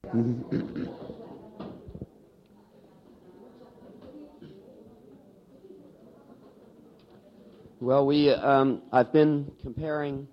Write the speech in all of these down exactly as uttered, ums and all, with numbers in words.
Mhm. Well, we um, I've been comparing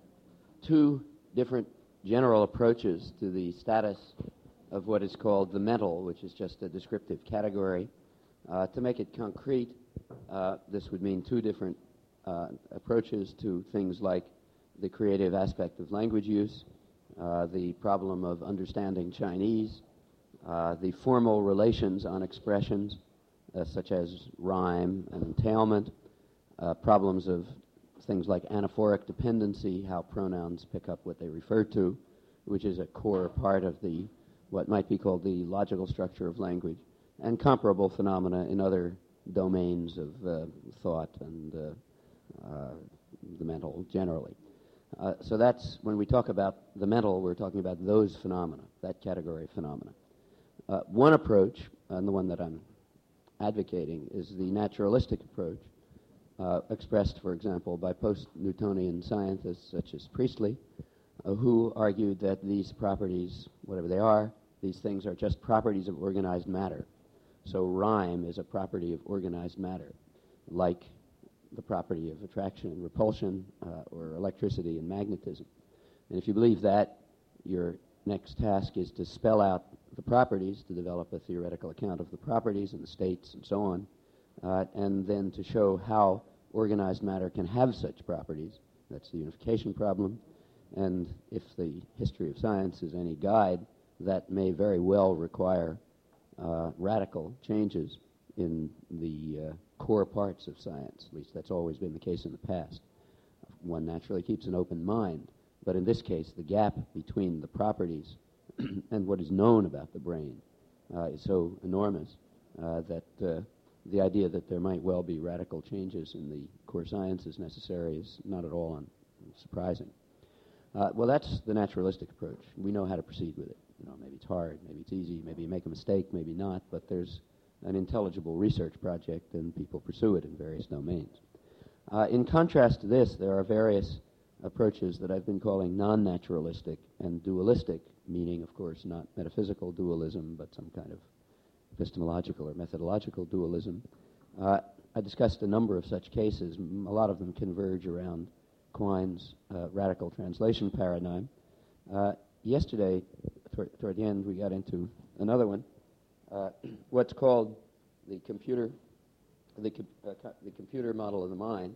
two different general approaches to the status of what is called the mental, which is just a descriptive category. Uh, to make it concrete, uh, this would mean two different uh, approaches to things like the creative aspect of language use, uh, the problem of understanding Chinese, uh, the formal relations on expressions, uh, such as rhyme and entailment, uh, problems of things like anaphoric dependency, how pronouns pick up what they refer to, which is a core part of the what might be called the logical structure of language, and comparable phenomena in other domains of uh, thought and uh, uh, the mental generally. Uh, so that's, when we talk about the mental, we're talking about those phenomena, that category of phenomena. Uh, one approach, and the one that I'm advocating, is the naturalistic approach, uh, expressed, for example, by post-Newtonian scientists such as Priestley, uh, who argued that these properties, whatever they are, these things are just properties of organized matter. So rhyme is a property of organized matter, like the property of attraction and repulsion, uh, or electricity and magnetism. And if you believe that, your next task is to spell out the properties, to develop a theoretical account of the properties and the states and so on, uh, and then to show how organized matter can have such properties. That's the unification problem. And if the history of science is any guide, that may very well require uh, radical changes in the uh, core parts of science. At least that's always been the case in the past. One naturally keeps an open mind. But in this case, the gap between the properties and what is known about the brain uh, is so enormous uh, that uh, the idea that there might well be radical changes in the core sciences necessary is not at all un- surprising. Uh, well, that's the naturalistic approach. We know how to proceed with it. You know, maybe it's hard, maybe it's easy, maybe you make a mistake, maybe not, but there's an intelligible research project and people pursue it in various domains. Uh, in contrast to this, there are various approaches that I've been calling non-naturalistic and dualistic, meaning, of course, not metaphysical dualism, but some kind of epistemological or methodological dualism. Uh, I discussed a number of such cases. A lot of them converge around Quine's uh, radical translation paradigm. Uh, yesterday, toward, toward the end, we got into another one, uh, what's called the computer, the, com- uh, co- the computer model of the mind.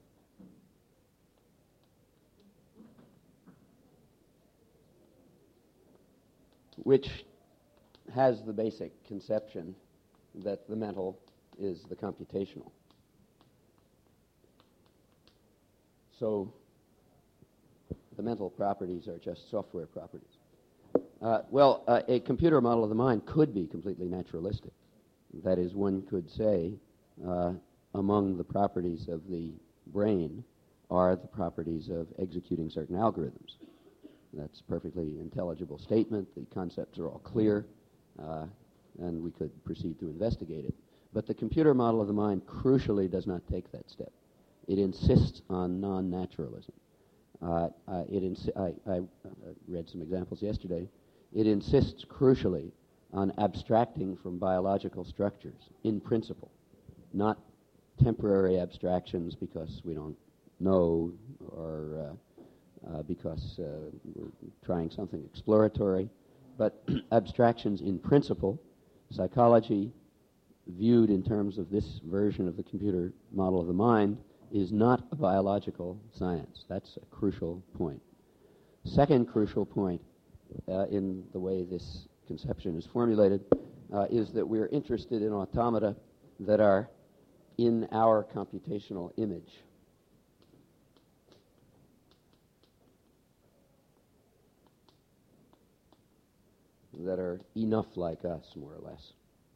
Which has the basic conception that the mental is the computational. So the mental properties are just software properties. Uh, well, uh, a computer model of the mind could be completely naturalistic. That is, one could say uh, among the properties of the brain are the properties of executing certain algorithms. That's a perfectly intelligible statement. The concepts are all clear, uh, and we could proceed to investigate it. But the computer model of the mind crucially does not take that step. It insists on non-naturalism. Uh, uh, it ins- I, I uh, read some examples yesterday. It insists crucially on abstracting from biological structures in principle, not temporary abstractions because we don't know or uh, uh, because uh, we're trying something exploratory, but abstractions in principle. Psychology, viewed in terms of this version of the computer model of the mind, is not a biological science. That's a crucial point. Second crucial point uh, in the way this conception is formulated uh, is that we're interested in automata that are in our computational image. That are enough like us, more or less.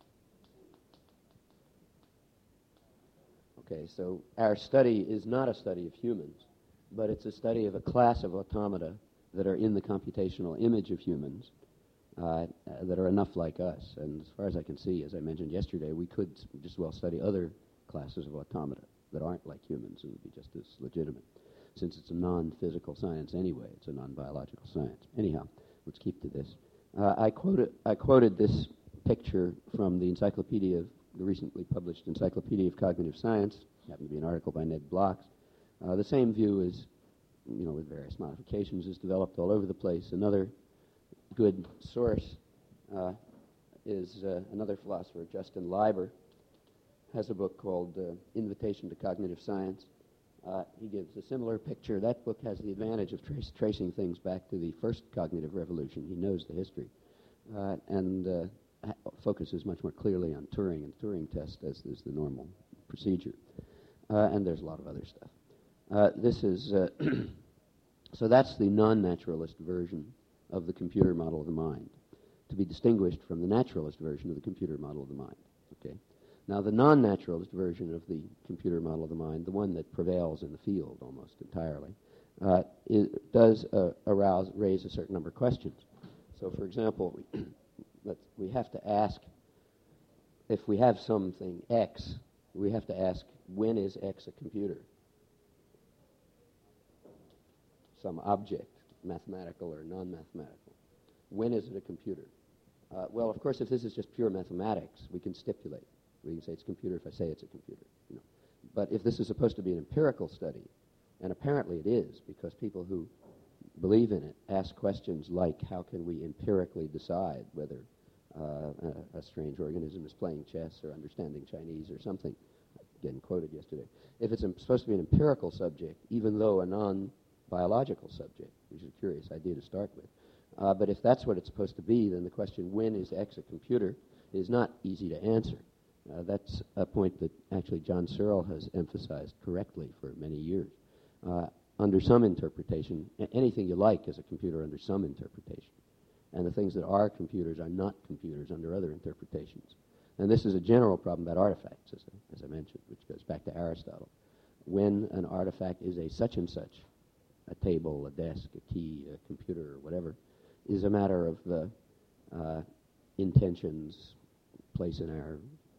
Okay, so our study is not a study of humans, but it's a study of a class of automata that are in the computational image of humans, uh, that are enough like us. And as far as I can see, as I mentioned yesterday, we could just well study other classes of automata that aren't like humans and would be just as legitimate. Since it's a non-physical science anyway, it's a non-biological science. Anyhow, let's keep to this. Uh, I quoted I quoted this picture from the encyclopedia of the recently published Encyclopedia of Cognitive Science. It happened to be an article by Ned Blocks. Uh, the same view is, you know, with various modifications, is developed all over the place. Another good source uh, is uh, another philosopher, Justin Leiber, has a book called uh, Invitation to Cognitive Science. Uh, he gives a similar picture. That book has the advantage of trace, tracing things back to the first cognitive revolution. He knows the history uh, and uh, ha- focuses much more clearly on Turing and the Turing test as is the normal procedure. Uh, and there's a lot of other stuff. Uh, this is, uh, so that's the non-naturalist version of the computer model of the mind, to be distinguished from the naturalist version of the computer model of the mind. Okay. Now, the non-naturalist version of the computer model of the mind, the one that prevails in the field almost entirely, uh, it does uh, arouse, raise a certain number of questions. So, for example, we, let's, we have to ask, if we have something X, we have to ask, when is X a computer? Some object, mathematical or non-mathematical. When is it a computer? Uh, well, of course, if this is just pure mathematics, we can stipulate. We can say it's a computer if I say it's a computer. You know. But if this is supposed to be an empirical study, and apparently it is, because people who believe in it ask questions like, how can we empirically decide whether uh, a, a strange organism is playing chess or understanding Chinese or something, again quoted yesterday. If it's um, supposed to be an empirical subject, even though a non-biological subject, which is a curious idea to start with, uh, but if that's what it's supposed to be, then the question, when is X a computer, is not easy to answer. Uh, that's a point that actually John Searle has emphasized correctly for many years. Uh, under some interpretation, a- anything you like is a computer under some interpretation. And the things that are computers are not computers under other interpretations. And this is a general problem about artifacts, as I, as I mentioned, which goes back to Aristotle. When an artifact is a such and such, a table, a desk, a key, a computer, or whatever, is a matter of the uh, intentions, place in our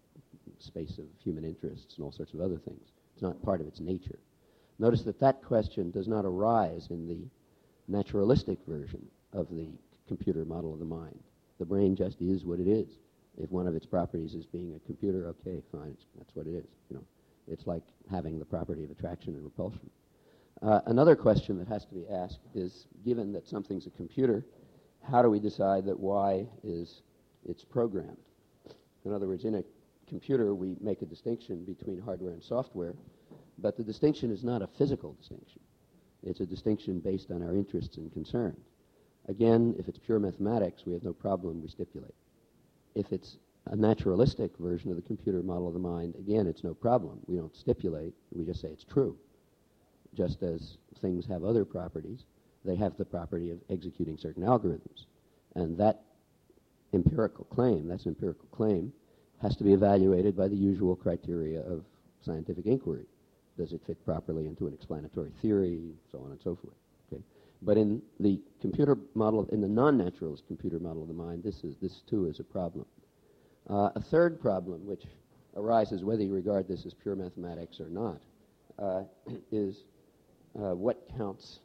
space of human interests and all sorts of other things. It's not part of its nature. Notice that that question does not arise in the naturalistic version of the computer model of the mind. The brain just is what it is. If one of its properties is being a computer, okay, fine, it's, that's what it is. You know, it's like having the property of attraction and repulsion. Uh, another question that has to be asked is, given that something's a computer, how do we decide that Y is its programmed? In other words, in a computer, we make a distinction between hardware and software, but the distinction is not a physical distinction. It's a distinction based on our interests and concerns. Again, if it's pure mathematics, we have no problem, we stipulate. If it's a naturalistic version of the computer model of the mind, again, it's no problem. We don't stipulate, we just say it's true. Just as things have other properties, they have the property of executing certain algorithms. And that empirical claim, that's an empirical claim, has to be evaluated by the usual criteria of scientific inquiry. Does it fit properly into an explanatory theory, so on and so forth. Okay? But in the computer model, in the non-naturalist computer model of the mind, this is this too is a problem. Uh, a third problem, which arises whether you regard this as pure mathematics or not, uh, is uh, what counts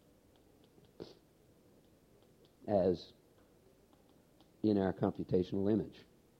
as in our computational image.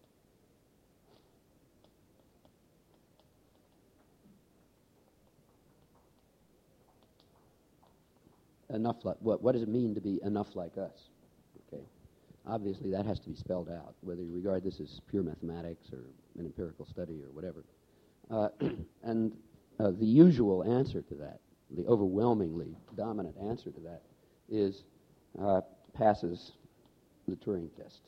Enough like, what, what does it mean to be enough like us? Okay. Obviously, that has to be spelled out, whether you regard this as pure mathematics or an empirical study or whatever. Uh, and uh, the usual answer to that, the overwhelmingly dominant answer to that, is uh, passes the Turing test.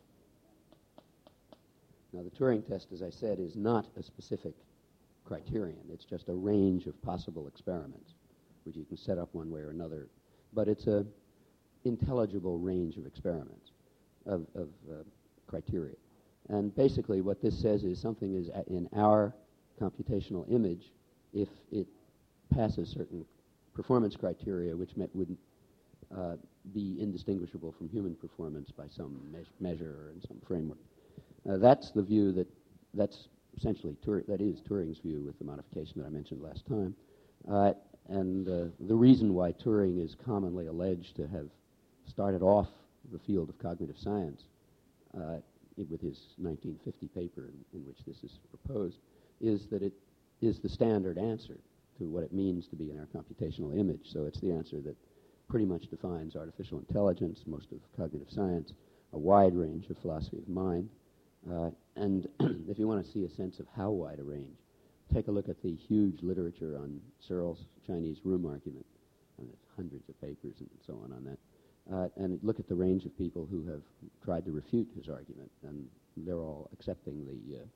Now, the Turing test, as I said, is not a specific criterion. It's just a range of possible experiments, which you can set up one way or another. But it's an intelligible range of experiments, of, of uh, criteria. And basically what this says is something is in our computational image if it passes certain performance criteria which me- would uh, be indistinguishable from human performance by some me- measure or in some framework. Uh, that's the view that, that's essentially, Tur- that is Turing's view with the modification that I mentioned last time. Uh, and uh, the reason why Turing is commonly alleged to have started off the field of cognitive science, uh, it, with his nineteen fifty paper in, in which this is proposed, is that it is the standard answer to what it means to be in our computational image. So it's the answer that pretty much defines artificial intelligence, most of cognitive science, a wide range of philosophy of mind. Uh, and if you want to see a sense of how wide a range, take a look at the huge literature on Searle's Chinese room argument. And there's hundreds of papers and so on on that. Uh, and look at the range of people who have tried to refute his argument, and they're all accepting the uh,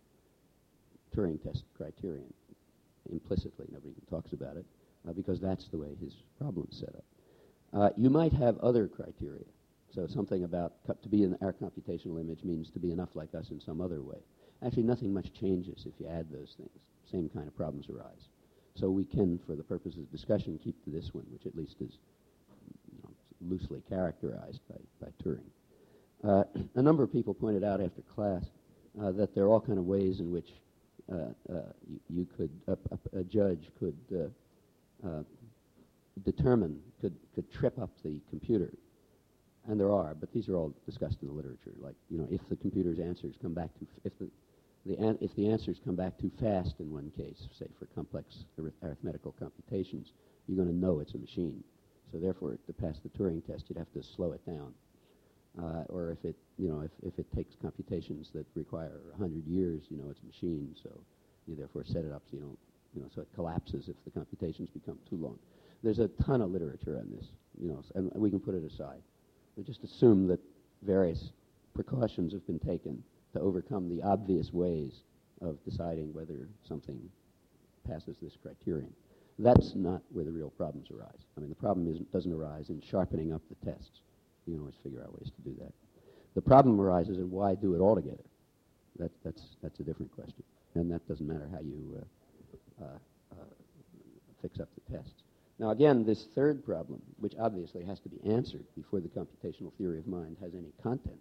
Turing test criterion implicitly. Nobody talks about it, uh, because that's the way his problem's set up. Uh, you might have other criteria. So something about co- to be in our computational image means to be enough like us in some other way. Actually, nothing much changes if you add those things. Same kind of problems arise. So we can, for the purposes of discussion, keep to this one, which at least is, you know, loosely characterized by, by Turing. Uh, a number of people pointed out after class uh, that there are all kind of ways in which uh, uh, you, you could, a, a, a judge could uh, uh, determine, could, could trip up the computer. And there are, but these are all discussed in the literature. Like, you know, if the computer's answers come back too, f- if the, the an- if the answers come back too fast in one case, say for complex arith- arithmetical computations, you're going to know it's a machine. So therefore, to pass the Turing test, you'd have to slow it down. Uh, or if it, you know, if, if it takes computations that require a hundred years, you know, it's a machine. So you therefore set it up so you don't, you know, so it collapses if the computations become too long. There's a ton of literature on this, you know, and we can put it aside. We just assume that various precautions have been taken to overcome the obvious ways of deciding whether something passes this criterion. That's not where the real problems arise. I mean, the problem isn't, doesn't arise in sharpening up the tests. You can always figure out ways to do that. The problem arises in why do it all together. That, that's, that's a different question. And that doesn't matter how you uh, uh, uh, fix up the tests. Now, again, this third problem, which obviously has to be answered before the computational theory of mind has any content,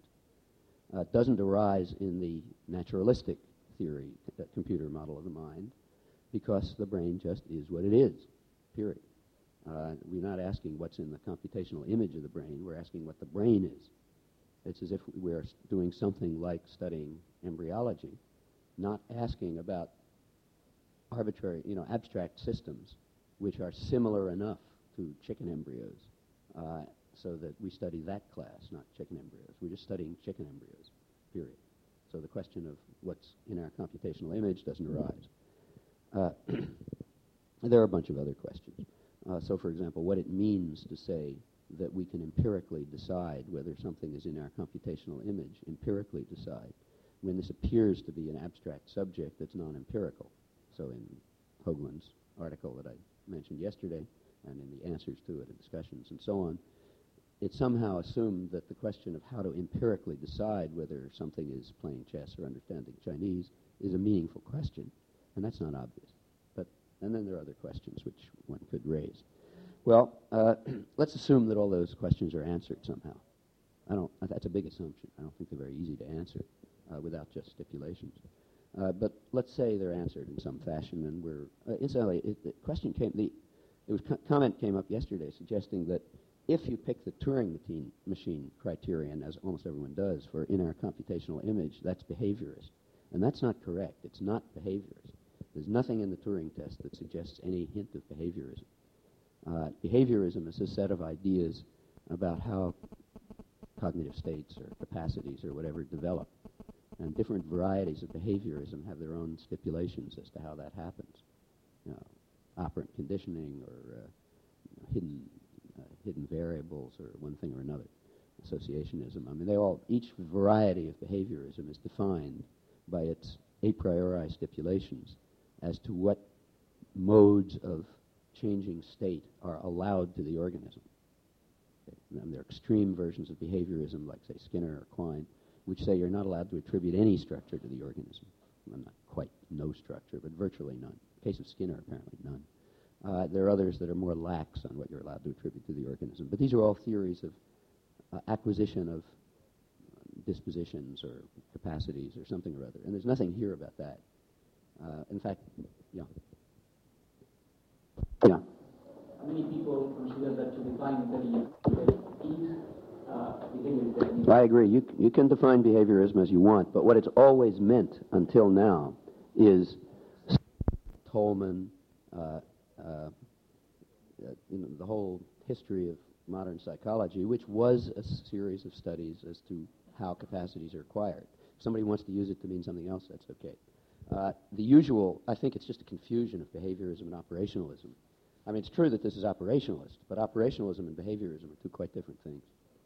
uh, doesn't arise in the naturalistic theory, uh, computer model of the mind, because the brain just is what it is, period. Uh, we're not asking what's in the computational image of the brain. We're asking what the brain is. It's as if we're doing something like studying embryology, not asking about arbitrary, you know, abstract systems which are similar enough to chicken embryos, uh, so that we study that class, not chicken embryos. We're just studying chicken embryos, period. So the question of what's in our computational image doesn't arise. Uh, there are a bunch of other questions. Uh, so, for example, what it means to say that we can empirically decide whether something is in our computational image, empirically decide, when this appears to be an abstract subject that's non-empirical. So in Hoagland's article that I mentioned yesterday, and in the answers to it and discussions and so on, it somehow assumed that the question of how to empirically decide whether something is playing chess or understanding Chinese is a meaningful question, and that's not obvious. But and then there are other questions which one could raise. Well, uh, let's assume that all those questions are answered somehow. I don't. That's a big assumption. I don't think they're very easy to answer uh, without just stipulations. Uh, but let's say they're answered in some fashion, and we're uh, incidentally, it, the question came. The it was co- comment came up yesterday suggesting that if you pick the Turing machine, machine criterion, as almost everyone does, for in our computational image, that's behaviorist, and that's not correct. It's not behaviorist. There's nothing in the Turing test that suggests any hint of behaviorism. Uh, behaviorism is a set of ideas about how cognitive states or capacities or whatever develop. And different varieties of behaviorism have their own stipulations as to how that happens. You know, operant conditioning or uh, you know, hidden uh, hidden variables or one thing or another. Associationism. I mean, they all each variety of behaviorism is defined by its a priori stipulations as to what modes of changing state are allowed to the organism. Okay. And there are extreme versions of behaviorism, like say Skinner or Quine, which say you're not allowed to attribute any structure to the organism. Well, not quite no structure, but virtually none. In the case of Skinner, apparently none. Uh, there are others that are more lax on what you're allowed to attribute to the organism. But these are all theories of uh, acquisition of dispositions or capacities or something or other. And there's nothing here about that. Uh, in fact, yeah. Yeah. Many people consider that to define intelligence is uh, behaviorism. I agree. You, you can define behaviorism as you want, but what it's always meant until now is Tolman, uh, uh, you know, the whole history of modern psychology, which was a series of studies as to how capacities are acquired. If somebody wants to use it to mean something else, that's okay. Uh, the usual, I think it's just a confusion of behaviorism and operationalism. I mean, it's true that this is operationalist, but operationalism and behaviorism are two quite different things.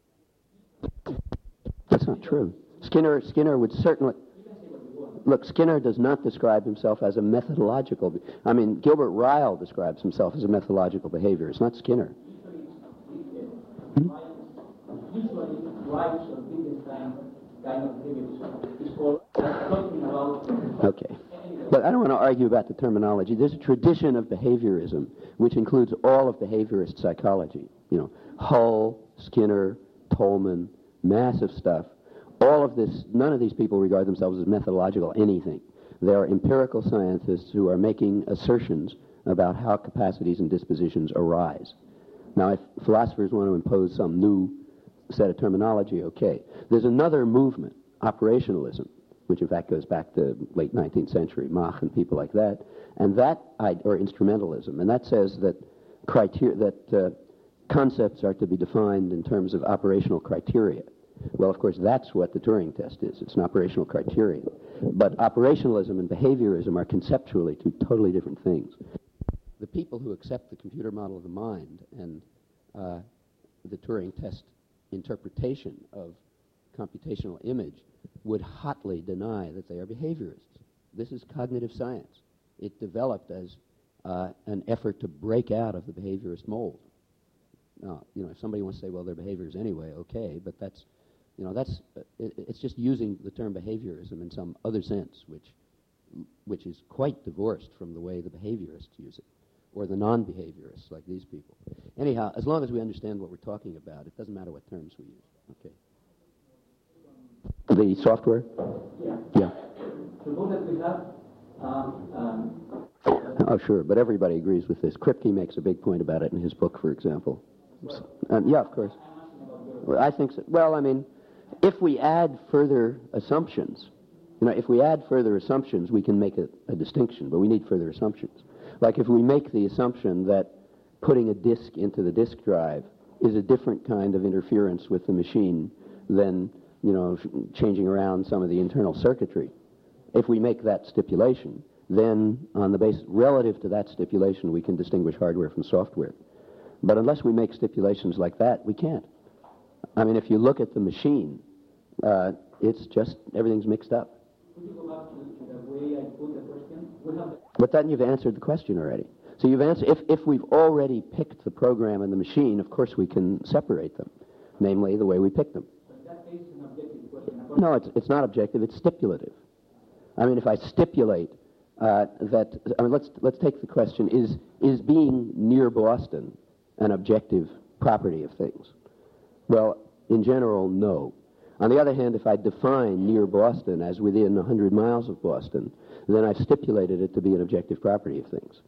That's not true. Skinner, Skinner would certainly... Look, Skinner does not describe himself as a methodological... Be- I mean, Gilbert Ryle describes himself as a methodological behaviorist, not Skinner. Hmm? Usually, Rice or Wittgenstein kind of behaviorism is called talking about... Okay. But I don't want to argue about the terminology. There's a tradition of behaviorism which includes all of behaviorist psychology. You know, Hull, Skinner, Tolman, massive stuff. All of this, none of these people regard themselves as methodological anything. They are empirical scientists who are making assertions about how capacities and dispositions arise. Now, if philosophers want to impose some new set of terminology, okay. There's another movement, operationalism, which in fact goes back to late nineteenth century, Mach and people like that, and that, or instrumentalism, and that says that criteria, that uh, concepts are to be defined in terms of operational criteria. Well, of course, that's what the Turing test is. It's an operational criterion. But operationalism and behaviorism are conceptually two totally different things. The people who accept the computer model of the mind and uh, the Turing test interpretation of computational image would hotly deny that they are behaviorists. This is cognitive science. It developed as uh, an effort to break out of the behaviorist mold. Now, you know, if somebody wants to say, well, they're behaviors anyway, okay, but that's, you know, that's, uh, it, it's just using the term behaviorism in some other sense, which, which is quite divorced from the way the behaviorists use it, or the non-behaviorists like these people. Anyhow, as long as we understand what we're talking about, it doesn't matter what terms we use. Okay. The software? Yeah. Yeah. Suppose that we have... Um, um, oh, sure, but everybody agrees with this. Kripke makes a big point about it in his book, for example. Um, yeah, of course. Well, I think so. Well, I mean, if we add further assumptions, you know, if we add further assumptions, we can make a, a distinction, but we need further assumptions. Like if we make the assumption that putting a disk into the disk drive is a different kind of interference with the machine than, you know, changing around some of the internal circuitry. If we make that stipulation, then on the basis relative to that stipulation, we can distinguish hardware from software. But unless we make stipulations like that, we can't. I mean, if you look at the machine, uh, it's just, everything's mixed up. Could you go back to the way I put the question? We have the but then you've answered the question already. So you've answered, if, if we've already picked the program and the machine, of course we can separate them, namely the way we picked them. But that is an objective question. No, it's, it's not objective, it's stipulative. I mean, if I stipulate uh, that, I mean, let's, let's take the question, is, is being near Boston an objective property of things? Well, in general, no. On the other hand, if I define near Boston as within one hundred miles of Boston, then I've stipulated it to be an objective property of things.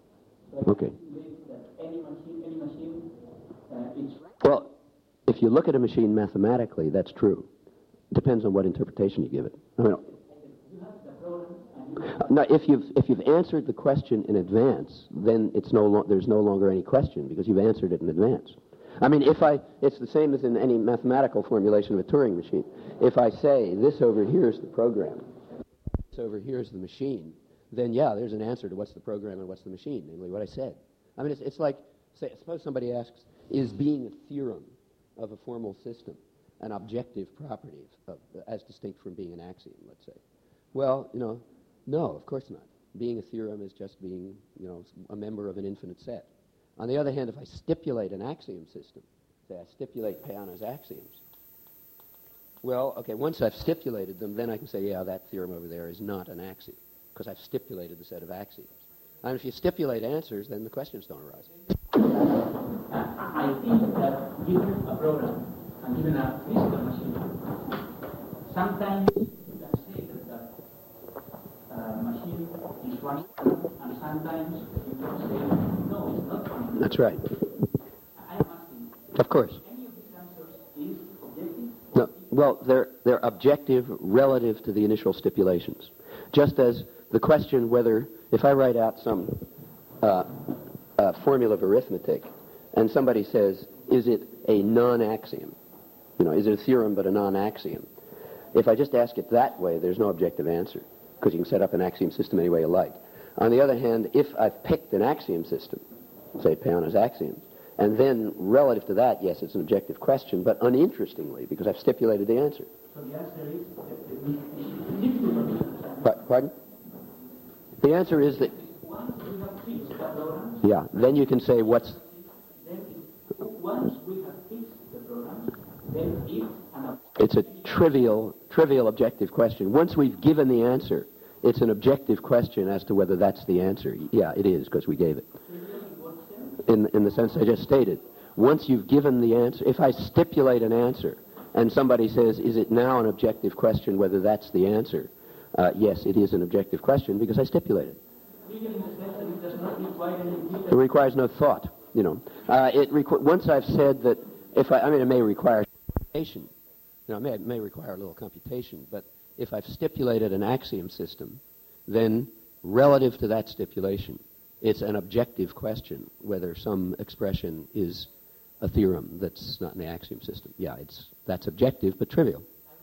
But Okay. That any machine, any machine, uh, it's right. Well, if you look at a machine mathematically, that's true. Depends on what interpretation you give it. I mean, You have the problem, and you now, if you've if you've answered the question in advance, then it's no lo- there's no longer any question because you've answered it in advance. I mean, if I, it's the same as in any mathematical formulation of a Turing machine. If I say this over here is the program, this over here is the machine, then yeah, there's an answer to what's the program and what's the machine, namely what I said. I mean, it's, it's like, say, suppose somebody asks, is being a theorem of a formal system an objective property of, as distinct from being an axiom, let's say? Well, you know, no, of course not. Being a theorem is just being, you know, a member of an infinite set. On the other hand, if I stipulate an axiom system, say I stipulate Peano's axioms, well, okay, once I've stipulated them, then I can say, yeah, that theorem over there is not an axiom, because I've stipulated the set of axioms. And if you stipulate answers, then the questions don't arise. I think that given a program and given a physical machine, sometimes you can say that the uh, machine is running, and sometimes you can say, no, it's not running. That's right. I'm asking, Of course. any of these answers is Well, they're, they're objective relative to the initial stipulations. Just as the question whether, if I write out some uh, uh, formula of arithmetic, and somebody says, is it a non-axiom? You know, is it a theorem but a non-axiom? If I just ask it that way, there's no objective answer, because you can set up an axiom system any way you like. On the other hand, if I've picked an axiom system, say Peano's axioms, and then relative to that, yes, it's an objective question, but uninterestingly, because I've stipulated the answer. So the answer is, uh, Pa- Pardon? The answer is that, once we have fixed the program, yeah, then you can say what's, then it, once we have fixed the program, then it's an it's a trivial, trivial objective question. Once we've given the answer, it's an objective question as to whether that's the answer. Yeah, it is, because we gave it. In, in the sense I just stated. Once you've given the answer, if I stipulate an answer, and somebody says, is it now an objective question whether that's the answer? Uh, yes, it is an objective question because I stipulated. It requires no thought, you know. Uh, it requ- once I've said that, if I, I mean, it may require computation, you know, it may, it may require a little computation, but if I've stipulated an axiom system, then relative to that stipulation, it's an objective question whether some expression is a theorem that's not in the axiom system. Yeah, it's that's objective but trivial.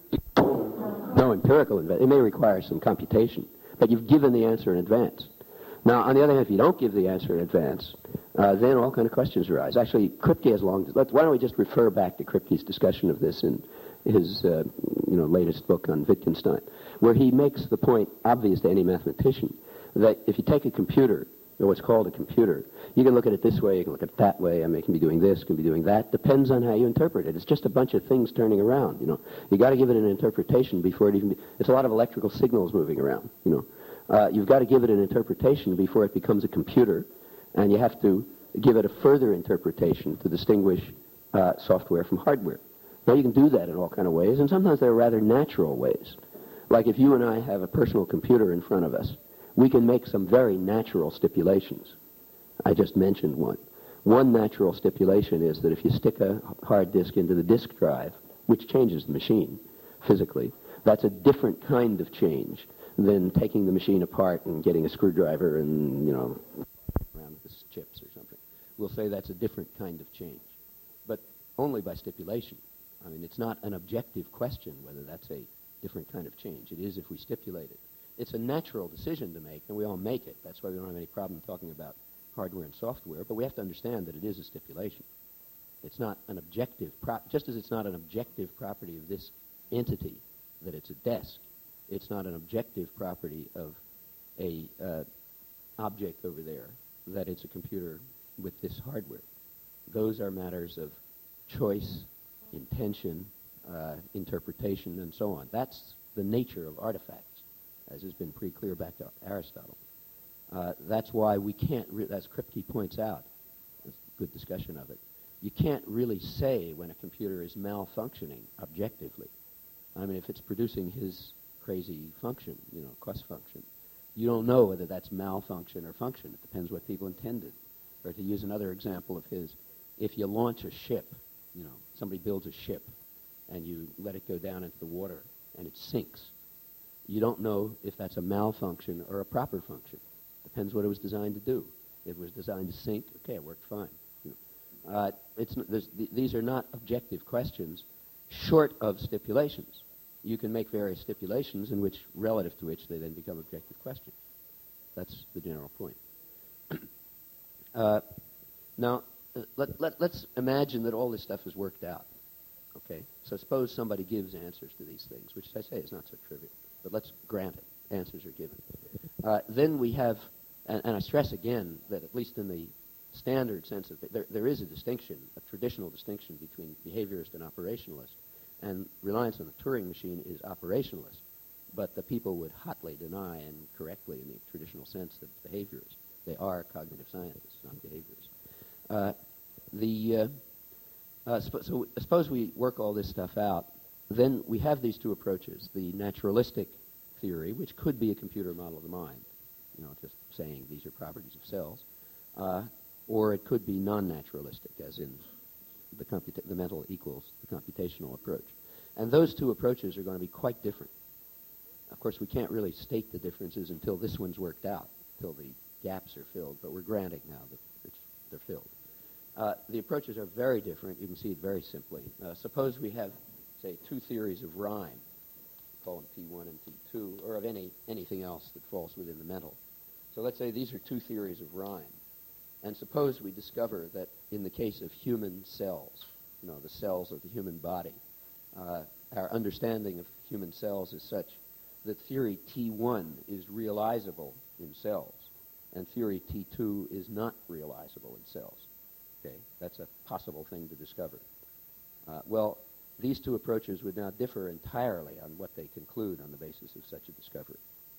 No empirical. Inve- it may require some computation, but you've given the answer in advance. Now, on the other hand, if you don't give the answer in advance, uh, then all kind of questions arise. Actually, Kripke has long. Let's, why don't we just refer back to Kripke's discussion of this in his, uh, you know, latest book on Wittgenstein, where he makes the point obvious to any mathematician that if you take a computer, or what's called a computer, you can look at it this way, you can look at it that way, I mean, it can be doing this, it can be doing that. Depends on how you interpret it. It's just a bunch of things turning around, you know. You got to give it an interpretation before it even... Be, it's a lot of electrical signals moving around, you know. Uh, you've got to give it an interpretation before it becomes a computer, and you have to give it a further interpretation to distinguish uh, software from hardware. Now, you can do that in all kind of ways, and sometimes they're rather natural ways. Like if you and I have a personal computer in front of us, we can make some very natural stipulations. I just mentioned one. One natural stipulation is that if you stick a hard disk into the disk drive, which changes the machine physically, that's a different kind of change than taking the machine apart and getting a screwdriver and, you know, around with the chips or something. We'll say that's a different kind of change, but only by stipulation. I mean, it's not an objective question whether that's a different kind of change. It is if we stipulate it. It's a natural decision to make, and we all make it. That's why we don't have any problem talking about hardware and software, but we have to understand that it is a stipulation. It's not an objective, pro- just as it's not an objective property of this entity that it's a desk, it's not an objective property of a uh, object over there that it's a computer with this hardware. Those are matters of choice, intention, uh, interpretation, and so on. That's the nature of artifacts, as has been pretty clear back to Aristotle. Uh, that's why we can't, re- as Kripke points out, there's a good discussion of it, you can't really say when a computer is malfunctioning objectively. I mean, if it's producing his crazy function, you know, cost function, you don't know whether that's malfunction or function. It depends what people intended. Or to use another example of his, if you launch a ship, you know, somebody builds a ship, and you let it go down into the water, and it sinks. You don't know if that's a malfunction or a proper function. Depends what it was designed to do. If it was designed to sink, okay, it worked fine. You know. uh, it's, th- these are not objective questions, short of stipulations. You can make various stipulations in which, relative to which, they then become objective questions. That's the general point. uh, now, uh, let, let, let's imagine that all this stuff is worked out. Okay, so suppose somebody gives answers to these things, which I say is not so trivial, but let's grant it. Answers are given. Uh, then we have, and, and I stress again that at least in the standard sense of it, there, there is a distinction, a traditional distinction between behaviorist and operationalist, and reliance on the Turing machine is operationalist, but the people would hotly deny, and correctly in the traditional sense, that it's behaviorist. They are cognitive scientists, not behaviorists. Uh, the... Uh, Uh, sp- so suppose we work all this stuff out, then we have these two approaches, the naturalistic theory, which could be a computer model of the mind, you know, just saying these are properties of cells, uh, or it could be non-naturalistic, as in the, computa- the mental equals the computational approach. And those two approaches are going to be quite different. Of course, we can't really state the differences until this one's worked out, until the gaps are filled, but we're granting now that it's, they're filled. Uh, the approaches are very different. You can see it very simply. Uh, suppose we have, say, two theories of rhyme, call them T one and T two, or of any anything else that falls within the mental. So let's say these are two theories of rhyme. And suppose we discover that in the case of human cells, you know, the cells of the human body, uh, our understanding of human cells is such that theory T one is realizable in cells, and theory T two is not realizable in cells. Okay, that's a possible thing to discover. Uh, well, these two approaches would now differ entirely on what they conclude on the basis of such a discovery.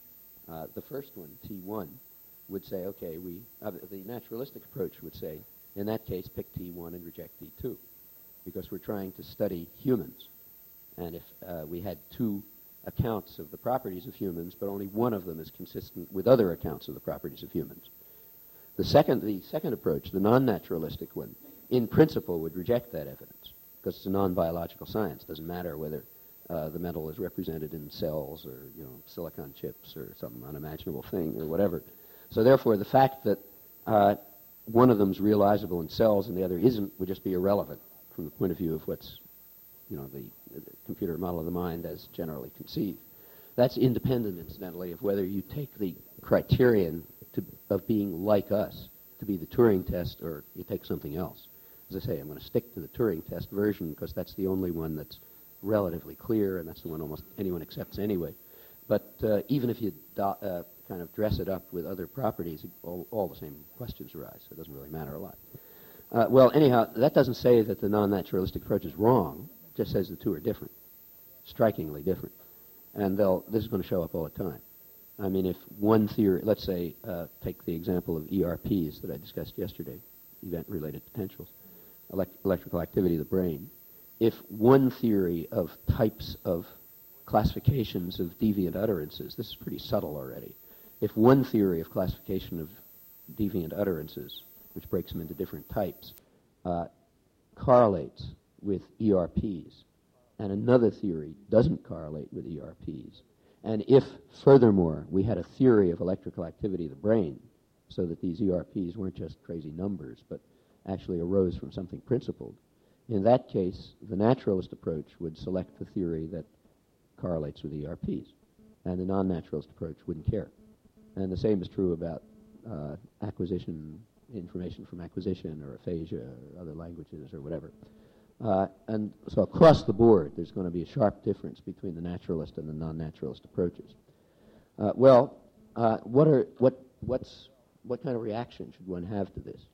Uh, the first one, T one, would say, okay, we uh, the naturalistic approach would say, in that case, pick T one and reject T two, because we're trying to study humans. And if uh, we had two accounts of the properties of humans, but only one of them is consistent with other accounts of the properties of humans. The second, the second approach, the non-naturalistic one, in principle would reject that evidence, because it's a non-biological science. It doesn't matter whether uh, the mental is represented in cells or, you know, silicon chips or some unimaginable thing or whatever. So therefore, the fact that uh, one of them is realizable in cells and the other isn't would just be irrelevant from the point of view of what's, you know, the, the computer model of the mind as generally conceived. That's independent, incidentally, of whether you take the criterion to, of being like us to be the Turing test or you take something else. As I say, I'm going to stick to the Turing test version because that's the only one that's relatively clear, and that's the one almost anyone accepts anyway. But uh, even if you do, uh, kind of dress it up with other properties, all, all the same questions arise, so it doesn't really matter a lot. Uh, well, anyhow, that doesn't say that the non-naturalistic approach is wrong. It just says the two are different, strikingly different. And they'll, this is going to show up all the time. I mean, if one theory, let's say, uh, take the example of E R Ps that I discussed yesterday, event-related potentials, elect- electrical activity of the brain. If one theory of types of classifications of deviant utterances, this is pretty subtle already. If one theory of classification of deviant utterances, which breaks them into different types, uh, correlates with E R Ps, and another theory doesn't correlate with E R Ps, and if, furthermore, we had a theory of electrical activity of the brain, so that these E R Ps weren't just crazy numbers, but actually arose from something principled, in that case, the naturalist approach would select the theory that correlates with E R Ps, and the non-naturalist approach wouldn't care. And the same is true about uh, acquisition, information from acquisition, or aphasia, or other languages, or whatever. Uh, and so across the board, there's going to be a sharp difference between the naturalist and the non-naturalist approaches. Uh, well, uh, what are what what's what kind of reaction should one have to this?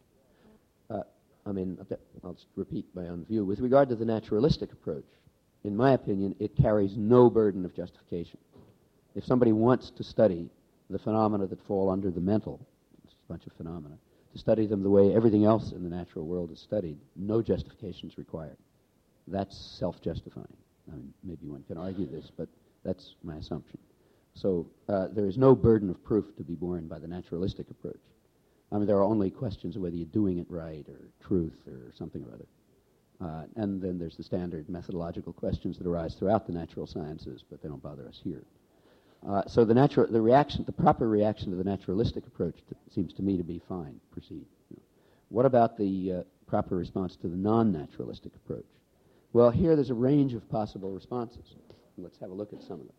Uh, I mean, I'll just repeat my own view. With regard to the naturalistic approach, in my opinion, it carries no burden of justification. If somebody wants to study the phenomena that fall under the mental, it's a bunch of phenomena, to study them the way everything else in the natural world is studied, no justification is required. That's self-justifying. I mean, maybe one can argue this, but that's my assumption. So uh, there is no burden of proof to be borne by the naturalistic approach. I mean, there are only questions of whether you're doing it right or truth or something or other. Uh, and then there's the standard methodological questions that arise throughout the natural sciences, but they don't bother us here. Uh, so the natural, the reaction, the proper reaction to the naturalistic approach to, seems to me to be fine, proceed. You know. What about the uh, proper response to the non-naturalistic approach? Well, here there's a range of possible responses. Let's have a look at some of them.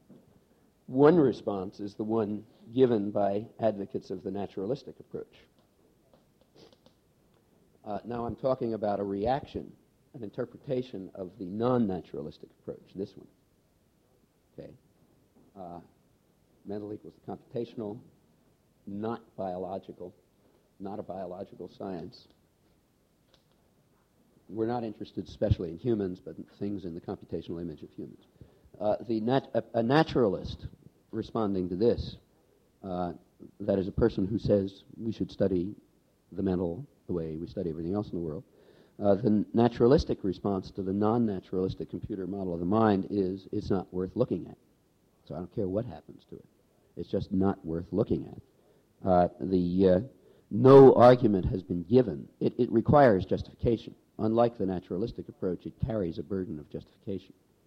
One response is the one given by advocates of the naturalistic approach. Uh, now I'm talking about a reaction, an interpretation of the non-naturalistic approach, this one. Okay. Uh, mental equals the computational, not biological, not a biological science. We're not interested especially in humans, but in things in the computational image of humans. Uh, the nat- a, a naturalist responding to this, uh, that is a person who says we should study the mental the way we study everything else in the world. Uh, the naturalistic response to the non-naturalistic computer model of the mind is it's not worth looking at. So I don't care what happens to it. It's just not worth looking at. Uh, the uh, no argument has been given. It, it requires justification. Unlike the naturalistic approach, it carries a burden of justification.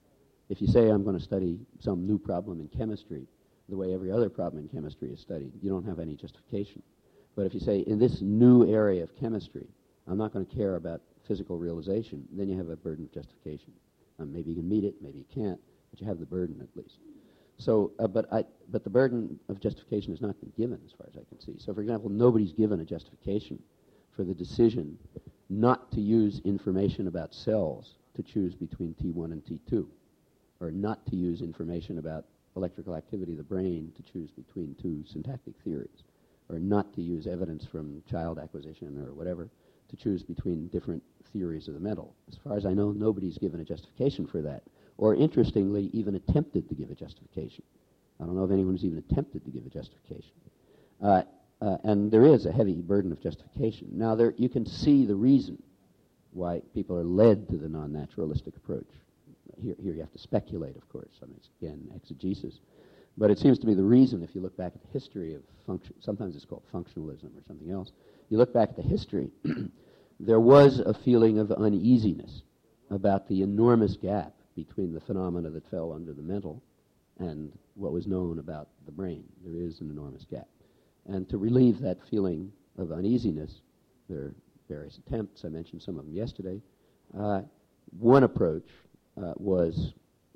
If you say I'm going to study some new problem in chemistry, the way every other problem in chemistry is studied, you don't have any justification. But if you say, in this new area of chemistry, I'm not going to care about physical realization, then you have a burden of justification. Um, maybe you can meet it, maybe you can't, but you have the burden at least. So, uh, but, I, but the burden of justification has not been given as far as I can see. So, for example, nobody's given a justification for the decision not to use information about cells to choose between T one and T two, or not to use information about electrical activity of the brain to choose between two syntactic theories, or not to use evidence from child acquisition or whatever to choose between different theories of the mental. As far as I know, nobody's given a justification for that, or interestingly, even attempted to give a justification. I don't know if anyone's even attempted to give a justification. Uh, uh, and there is a heavy burden of justification. Now, there, you can see the reason why people are led to the non-naturalistic approach. Here, here you have to speculate, of course. I mean, it's, again, exegesis. But it seems to me the reason, if you look back at the history of function, sometimes it's called functionalism or something else, you look back at the history, there was a feeling of uneasiness about the enormous gap between the phenomena that fell under the mental and what was known about the brain. There is an enormous gap. And to relieve that feeling of uneasiness, there are various attempts. I mentioned some of them yesterday. Uh, one approach uh, was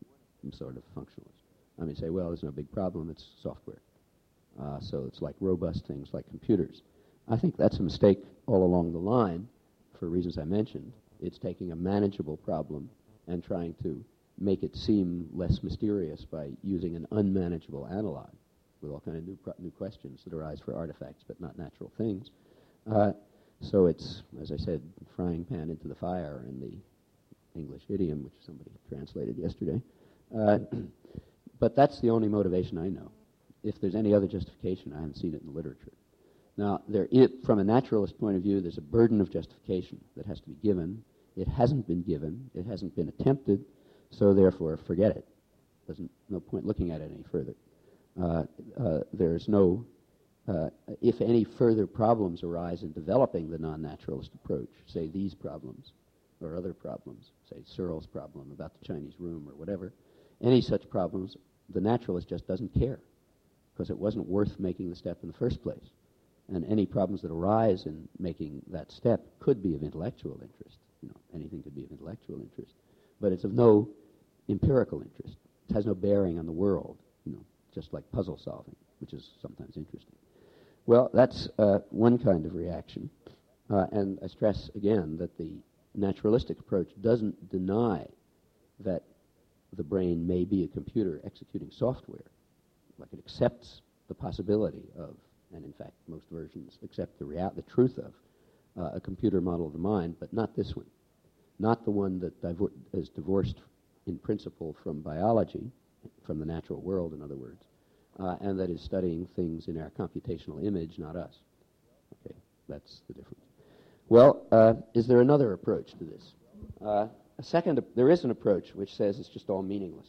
sort of functionalist. I mean, say, well, there's no big problem, it's software. Uh, so it's like robust things like computers. I think that's a mistake all along the line for reasons I mentioned. It's taking a manageable problem and trying to make it seem less mysterious by using an unmanageable analog with all kind of new pro- new questions that arise for artifacts but not natural things. Uh, so it's, as I said, frying pan into the fire in the English idiom, which somebody translated yesterday. Uh, but that's the only motivation I know. If there's any other justification, I haven't seen it in the literature. Now, there is, from a naturalist point of view, there's a burden of justification that has to be given. It hasn't been given. It hasn't been attempted. So therefore, forget it. There's no point looking at it any further. Uh, uh, there's no, uh, if any further problems arise in developing the non-naturalist approach, say these problems or other problems, say Searle's problem about the Chinese room or whatever, any such problems, the naturalist just doesn't care because it wasn't worth making the step in the first place. And any problems that arise in making that step could be of intellectual interest. You know, anything could be of intellectual interest. But it's of no empirical interest. It has no bearing on the world, you know, just like puzzle solving, which is sometimes interesting. Well, that's uh, one kind of reaction. Uh, and I stress again that the naturalistic approach doesn't deny that the brain may be a computer executing software. Like it accepts the possibility of, and in fact most versions accept the real, the truth of, uh, a computer model of the mind, but not this one. Not the one that divor- is divorced in principle from biology, from the natural world, in other words, uh, and that is studying things in our computational image, not us. Okay, that's the difference. Well, uh, is there another approach to this? Uh, a second, there is an approach which says it's just all meaningless.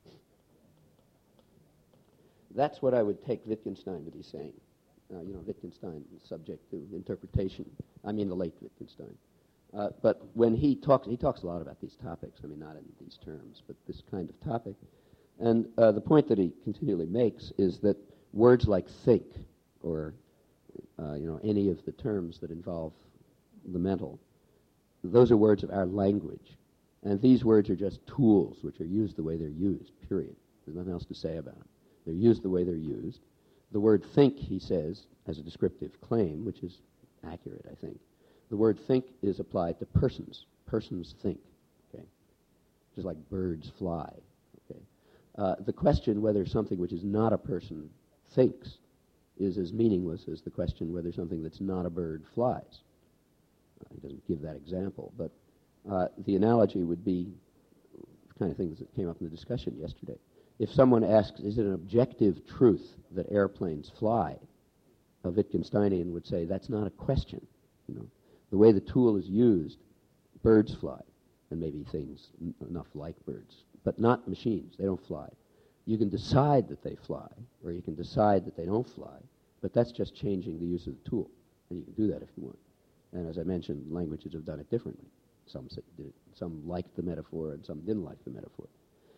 That's what I would take Wittgenstein to be saying. Uh, you know, Wittgenstein is subject to interpretation. I mean the late Wittgenstein. Uh, but when he talks, he talks a lot about these topics. I mean, not in these terms, but this kind of topic. And uh, the point that he continually makes is that words like think, or uh, you know, any of the terms that involve the mental, those are words of our language. And these words are just tools which are used the way they're used, period. There's nothing else to say about them. They're used the way they're used. The word think, he says, as a descriptive claim, which is accurate, I think. The word think is applied to persons. Persons think, okay? Just like birds fly, okay? Uh, the question whether something which is not a person thinks is as meaningless as the question whether something that's not a bird flies. Uh, he doesn't give that example, but uh, the analogy would be the kind of things that came up in the discussion yesterday. If someone asks, is it an objective truth that airplanes fly, a Wittgensteinian would say, that's not a question. You know, the way the tool is used, birds fly, and maybe things n- enough like birds, but not machines. They don't fly. You can decide that they fly, or you can decide that they don't fly, but that's just changing the use of the tool, and you can do that if you want. And as I mentioned, languages have done it differently. Some said, did it, some liked the metaphor, and some didn't like the metaphor.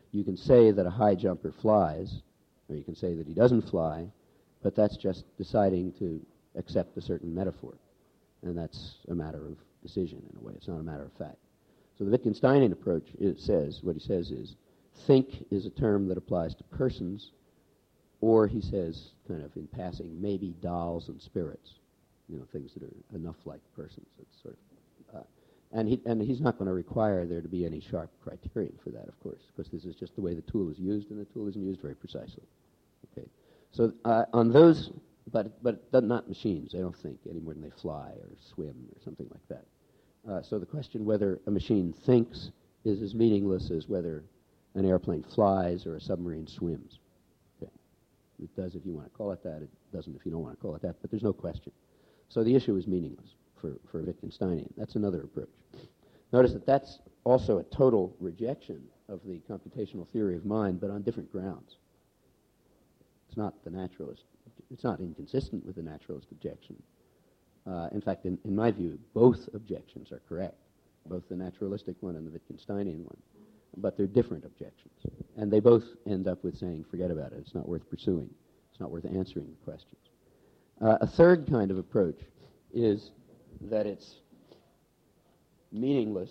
You can say that a high jumper flies, or you can say that he doesn't fly, but that's just deciding to accept a certain metaphor. And that's a matter of decision in a way. It's not a matter of fact. So the Wittgensteinian approach it says, what he says is, think is a term that applies to persons, or he says, kind of in passing, maybe dolls and spirits, you know, things that are enough like persons. It's sort of, uh, and he and he's not going to require there to be any sharp criterion for that, of course, because this is just the way the tool is used, and the tool isn't used very precisely. Okay, so uh, on those, but but not machines. They don't think any more than they fly or swim or something like that. Uh, so the question whether a machine thinks is as meaningless as whether an airplane flies or a submarine swims. Okay. It does if you want to call it that. It doesn't if you don't want to call it that, but there's no question. So the issue is meaningless for, for Wittgensteinian. That's another approach. Notice that that's also a total rejection of the computational theory of mind, but on different grounds. It's not the naturalist. It's not inconsistent with the naturalist objection. Uh, in fact, in, in my view, both objections are correct, both the naturalistic one and the Wittgensteinian one. But they're different objections. And they both end up with saying, forget about it. It's not worth pursuing. It's not worth answering the questions. Uh, a third kind of approach is that it's meaningless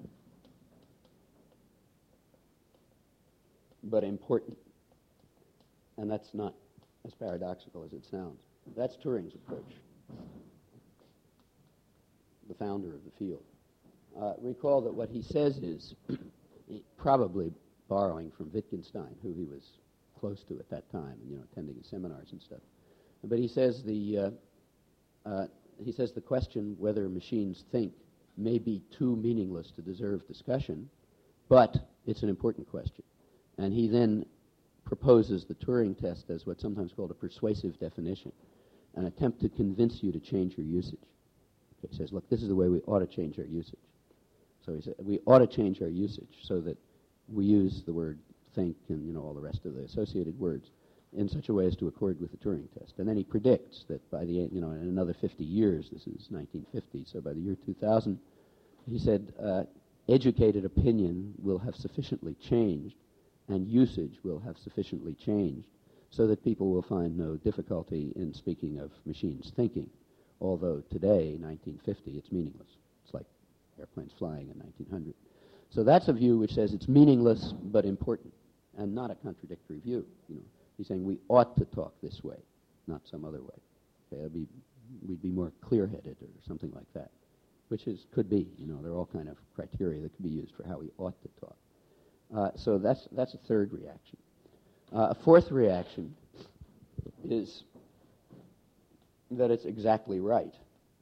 but important. And that's not as paradoxical as it sounds. That's Turing's approach, the founder of the field. Uh, recall that what he says is, probably borrowing from Wittgenstein, who he was close to at that time, you know, attending his seminars and stuff. But he says the uh, uh, he says the question whether machines think may be too meaningless to deserve discussion, but it's an important question. And he then proposes the Turing test as what's sometimes called a persuasive definition, an attempt to convince you to change your usage. Okay, he says, look, this is the way we ought to change our usage. So he said, we ought to change our usage so that we use the word think and, you know, all the rest of the associated words in such a way as to accord with the Turing test. And then he predicts that by the, you know, in another fifty years, this is nineteen fifty, so by the year two thousand, he said, uh, educated opinion will have sufficiently changed and usage will have sufficiently changed so that people will find no difficulty in speaking of machines thinking, although today, nineteen fifty, it's meaningless. It's like airplanes flying in nineteen hundred. So that's a view which says it's meaningless but important, and not a contradictory view. You know, he's saying we ought to talk this way, not some other way. Okay, it'd be, we'd be more clear-headed or something like that, which is could be. You know, there are all kind of criteria that could be used for how we ought to talk. Uh, so that's that's a third reaction. Uh, a fourth reaction is that it's exactly right.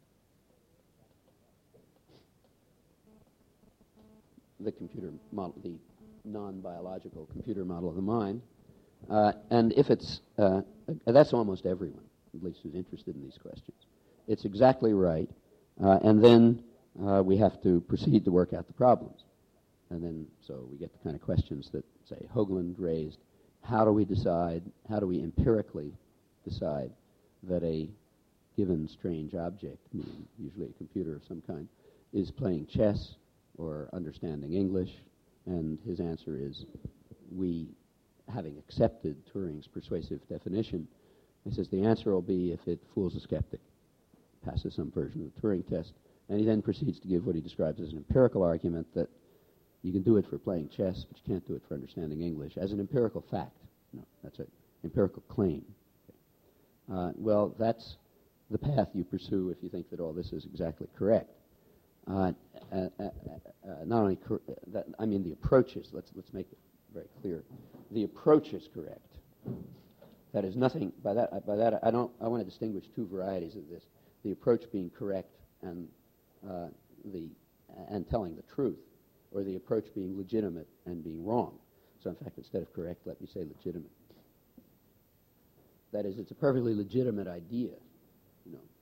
The computer model, the non-biological computer model of the mind. Uh, and if it's, uh, uh, that's almost everyone, at least who's interested in these questions. It's exactly right. Uh, and then uh, we have to proceed to work out the problems. And then, so we get the kind of questions that, say, Hoagland raised. How do we decide, how do we empirically decide that a given strange object, meaning usually a computer of some kind, is playing chess or understanding English? And his answer is, we, having accepted Turing's persuasive definition, he says the answer will be if it fools a skeptic, passes some version of the Turing test, and he then proceeds to give what he describes as an empirical argument that you can do it for playing chess, but you can't do it for understanding English, as an empirical fact. No, that's an empirical claim. Uh, well, that's the path you pursue if you think that all this is exactly correct. Uh, uh, uh, uh, not only cor- that, I mean the approaches. Let's let's make it very clear. The approach is correct. That is nothing by that. By that, I don't. I want to distinguish two varieties of this: the approach being correct and uh, the and telling the truth, or the approach being legitimate and being wrong. So, in fact, instead of correct, let me say legitimate. That is, it's a perfectly legitimate idea, you know.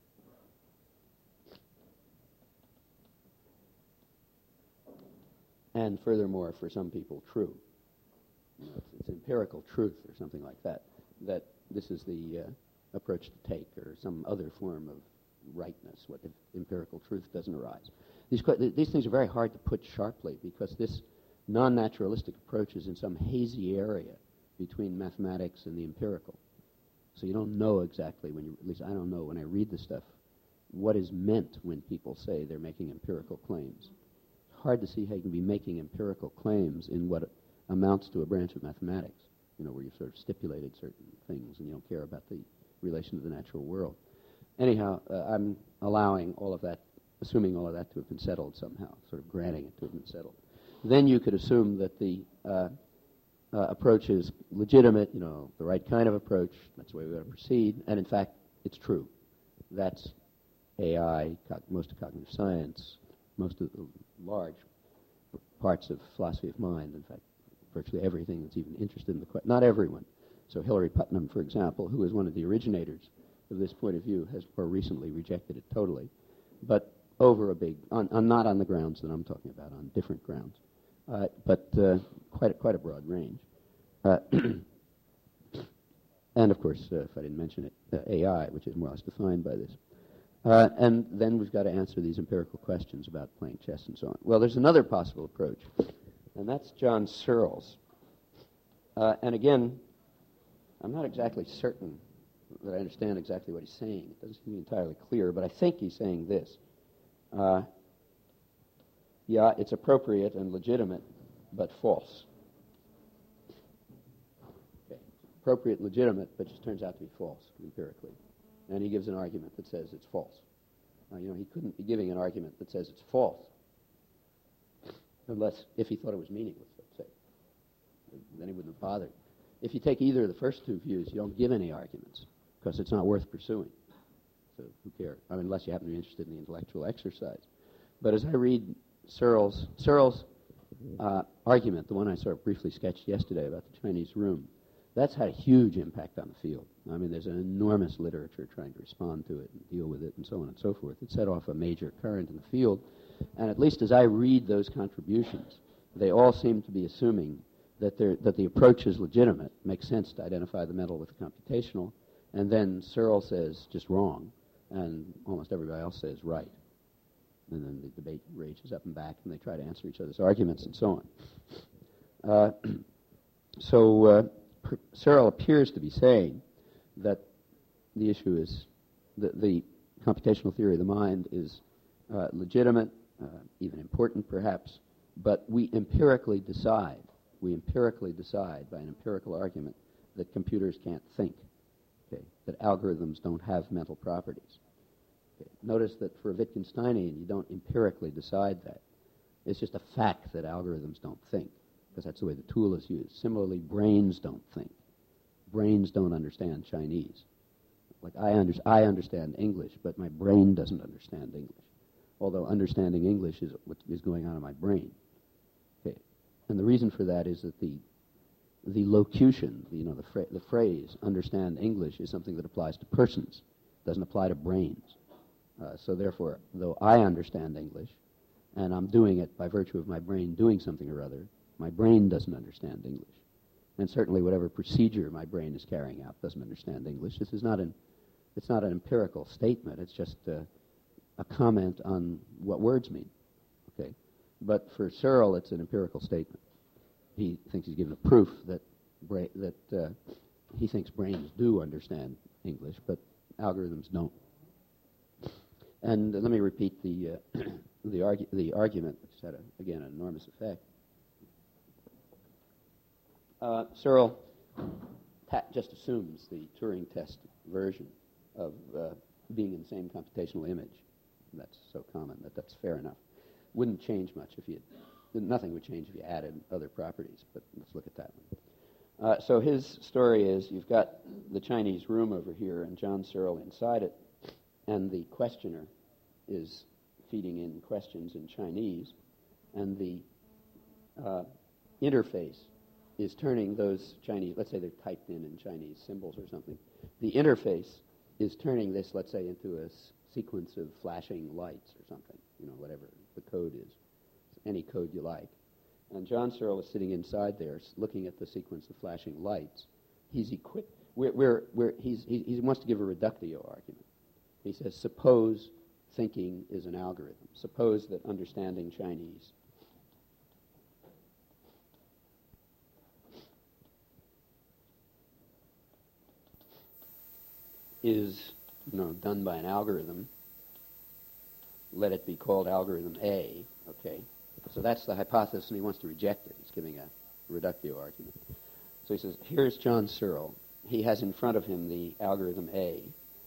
And furthermore, for some people, true. You know, it's, it's empirical truth or something like that, that this is the uh, approach to take, or some other form of rightness, what if empirical truth doesn't arise. These, these things are very hard to put sharply because this non-naturalistic approaches in some hazy area between mathematics and the empirical. So you don't know exactly when you, at least I don't know when I read this stuff, what is meant when people say they're making empirical claims. It's hard to see how you can be making empirical claims in what amounts to a branch of mathematics, you know, where you've sort of stipulated certain things and you don't care about the relation to the natural world. Anyhow, uh, I'm allowing all of that, assuming all of that to have been settled somehow, sort of granting it to have been settled. Then you could assume that the uh, uh, approach is legitimate, you know, the right kind of approach, that's the way we ought to proceed, and in fact, it's true. That's A I, co- most of cognitive science, most of the large parts of philosophy of mind, in fact, virtually everything that's even interested in the question. Not everyone. So Hilary Putnam, for example, who is one of the originators of this point of view, has more recently rejected it totally, but over a big, on, on not on the grounds that I'm talking about, on different grounds, uh, but uh, quite a, quite a broad range. Uh, and of course, uh, if I didn't mention it, uh, A I, which is more or less defined by this. Uh, and then we've got to answer these empirical questions about playing chess and so on. Well, there's another possible approach, and that's John Searle's. Uh, and again, I'm not exactly certain that I understand exactly what he's saying. It doesn't seem entirely clear, but I think he's saying this. Uh, yeah, it's appropriate and legitimate, but false. Okay. Appropriate and legitimate, but just turns out to be false empirically. And he gives an argument that says it's false. Uh, you know, he couldn't be giving an argument that says it's false unless, if he thought it was meaningless, let's say. Then he wouldn't have bothered. If you take either of the first two views, you don't give any arguments because it's not worth pursuing. So who cares? I mean, unless you happen to be interested in the intellectual exercise. But as I read Searle's, Searle's uh, argument, the one I sort of briefly sketched yesterday about the Chinese room, that's had a huge impact on the field. I mean, there's an enormous literature trying to respond to it and deal with it and so on and so forth. It set off a major current in the field. And at least as I read those contributions, they all seem to be assuming that, that the approach is legitimate, makes sense to identify the mental with the computational, and then Searle says just wrong, and almost everybody else says right. And then the debate rages up and back, and they try to answer each other's arguments and so on. Uh, so uh, Searle appears to be saying that the issue is that the computational theory of the mind is uh, legitimate, uh, even important perhaps, but we empirically decide, we empirically decide by an empirical argument that computers can't think, okay, that algorithms don't have mental properties. Okay. Notice that for a Wittgensteinian, you don't empirically decide that. It's just a fact that algorithms don't think, because that's the way the tool is used. Similarly, brains don't think. Brains don't understand Chinese. Like I, under, I understand English, but my brain doesn't understand English, although understanding English is what is going on in my brain. Okay. And the reason for that is that the the locution, you know, the, fra- the phrase understand English is something that applies to persons, doesn't apply to brains. Uh, so therefore, though I understand English, and I'm doing it by virtue of my brain doing something or other, my brain doesn't understand English. And certainly whatever procedure my brain is carrying out doesn't understand English. This is not an, it's not an empirical statement. It's just uh, a comment on what words mean. Okay, but for Searle, it's an empirical statement. He thinks he's given a proof that bra- that uh, he thinks brains do understand English, but algorithms don't. And uh, let me repeat the uh, the, argu- the argument, which had a, again an enormous effect. Uh, Searle ta- just assumes the Turing test version of uh, being in the same computational image. That's so common that that's fair enough. Wouldn't change much if you, nothing would change if you added other properties, but let's look at that one. Uh, so his story is you've got the Chinese room over here and John Searle inside it, and the questioner is feeding in questions in Chinese, and the uh, interface is turning those Chinese, let's say they're typed in in Chinese symbols or something. The interface is turning this, let's say, into a s- sequence of flashing lights or something, you know, whatever the code is, any code you like. And John Searle is sitting inside there looking at the sequence of flashing lights. He's equipped, we're, we're, we're, he's, he, he wants to give a reductio argument. He says, suppose thinking is an algorithm. Suppose that understanding Chinese is, you know, done by an algorithm, let it be called algorithm A, okay? So that's the hypothesis, and he wants to reject it. He's giving a reductio argument. So he says, here's John Searle. He has in front of him the algorithm A.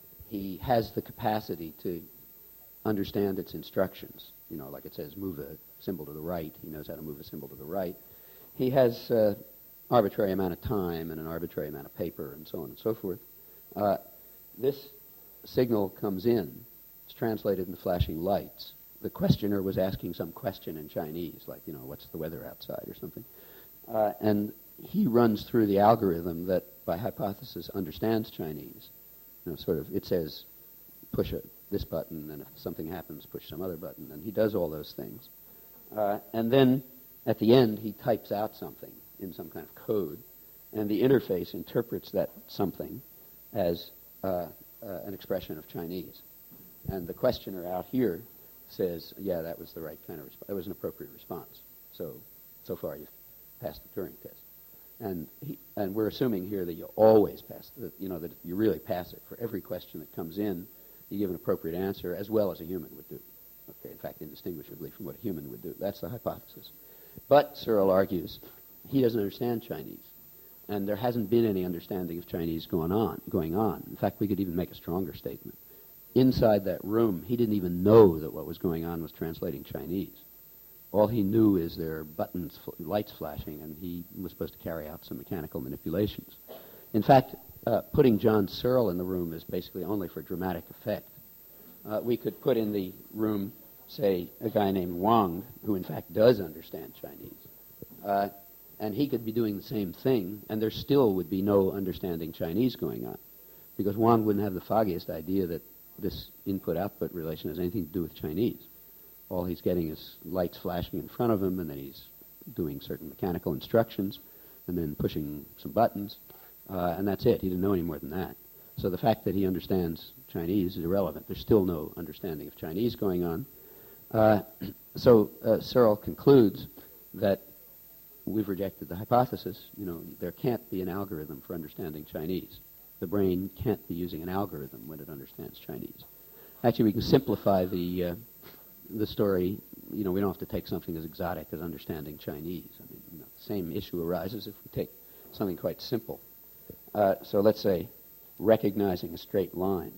He has the capacity to understand its instructions. You know, like it says, move a symbol to the right. He knows how to move a symbol to the right. He has uh, arbitrary amount of time and an arbitrary amount of paper and so on and so forth. Uh, this signal comes in. It's translated into flashing lights. The questioner was asking some question in Chinese, like, you know, what's the weather outside or something. Uh, and he runs through the algorithm that, by hypothesis, understands Chinese. You know, sort of, it says, push a, this button, and if something happens, push some other button. And he does all those things. Uh, and then, at the end, he types out something in some kind of code, and the interface interprets that something as uh, uh, an expression of Chinese. And the questioner out here says, yeah, that was the right kind of response. That was an appropriate response. So, so far you've passed the Turing test. And he, and we're assuming here that you always pass, that, you know, that you really pass it. For every question that comes in, you give an appropriate answer as well as a human would do. Okay, in fact, indistinguishably from what a human would do. That's the hypothesis. But, Searle argues, he doesn't understand Chinese. And there hasn't been any understanding of Chinese going on, going on. In fact, we could even make a stronger statement. Inside that room, he didn't even know that what was going on was translating Chinese. All he knew is there are buttons, lights flashing, and he was supposed to carry out some mechanical manipulations. In fact, uh, putting John Searle in the room is basically only for dramatic effect. Uh, we could put in the room, say, a guy named Wang, who in fact does understand Chinese. Uh, and he could be doing the same thing, and there still would be no understanding Chinese going on, because Wang wouldn't have the foggiest idea that this input-output relation has anything to do with Chinese. All he's getting is lights flashing in front of him, and then he's doing certain mechanical instructions, and then pushing some buttons, uh, and that's it. He didn't know any more than that. So the fact that he understands Chinese is irrelevant. There's still no understanding of Chinese going on. Uh, so uh, Searle concludes that we've rejected the hypothesis. You know, there can't be an algorithm for understanding Chinese. The brain can't be using an algorithm when it understands Chinese. Actually, we can simplify the uh, the story. You know, we don't have to take something as exotic as understanding Chinese. I mean, you know, the same issue arises if we take something quite simple. Uh, so let's say recognizing a straight line.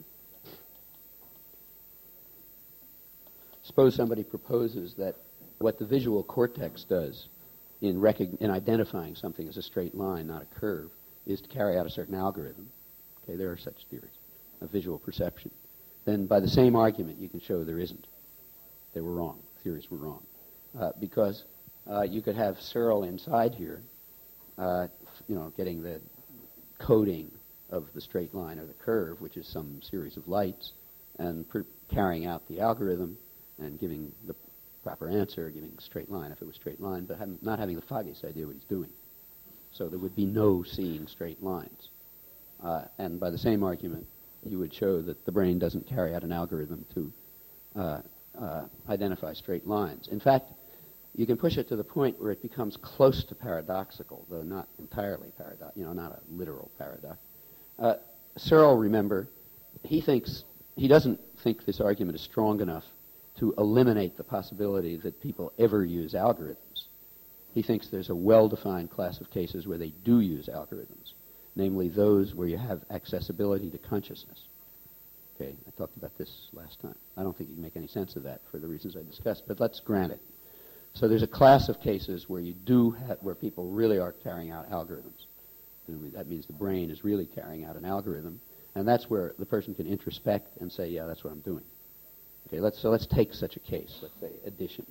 Suppose somebody proposes that what the visual cortex does in, recog- in identifying something as a straight line, not a curve, is to carry out a certain algorithm. Okay, there are such theories of visual perception. Then by the same argument, you can show there isn't. They were wrong. Theories were wrong. Uh, because uh, you could have Searle inside here, uh, you know, getting the coding of the straight line or the curve, which is some series of lights, and per- carrying out the algorithm and giving the proper answer, giving a straight line if it was straight line, but having, not having the foggiest idea what he's doing. So there would be no seeing straight lines. Uh, and by the same argument, you would show that the brain doesn't carry out an algorithm to uh, uh, identify straight lines. In fact, you can push it to the point where it becomes close to paradoxical, though not entirely paradox, you know, not a literal paradox. Uh, Searle, remember, he thinks, he doesn't think this argument is strong enough to eliminate the possibility that people ever use algorithms. He thinks there's a well-defined class of cases where they do use algorithms, namely those where you have accessibility to consciousness. Okay, I talked about this last time. I don't think you can make any sense of that for the reasons I discussed, but let's grant it. So there's a class of cases where you do have, where people really are carrying out algorithms. And that means the brain is really carrying out an algorithm, and that's where the person can introspect and say, yeah, that's what I'm doing. Okay, let's, so let's take such a case, let's say addition.